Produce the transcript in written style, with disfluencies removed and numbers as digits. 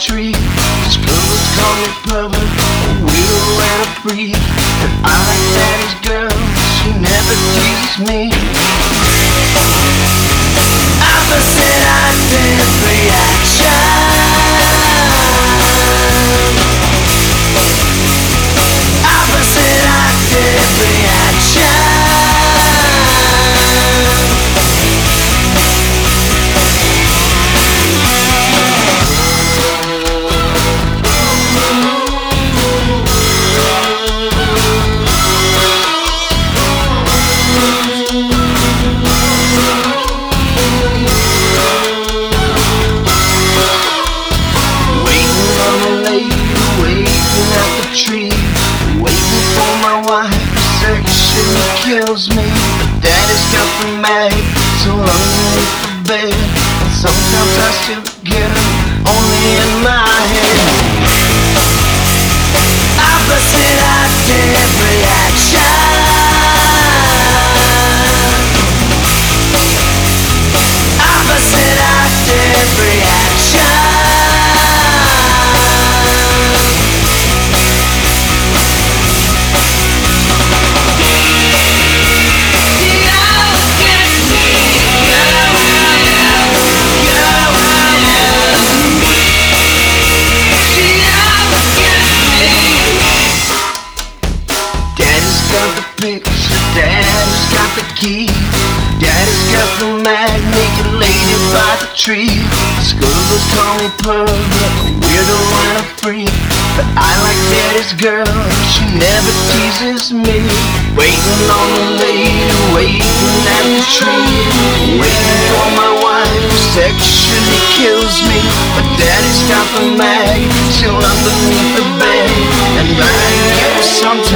tree. This girls call me pervert, a weirdo and a freak, but I like daddy's girl, she never teases me. Opposite active reaction. Opposite active reaction. Tree, waiting for my wife. Section kills me, but daddy's got the mag, so underneath the bed. And sometimes I still get him only in my head. Opposite active reaction. Opposite active reaction. Daddy's got the key. Daddy's got the mag, naked lady by the tree. Schoolgirls call me pervert, a weirdo and a freak, but I like daddy's girl, she never teases me. Waiting on the lady, waiting at the tree, waiting for my wife, sexually kills me. But daddy's got the mag, still underneath the bed, and I get sometimes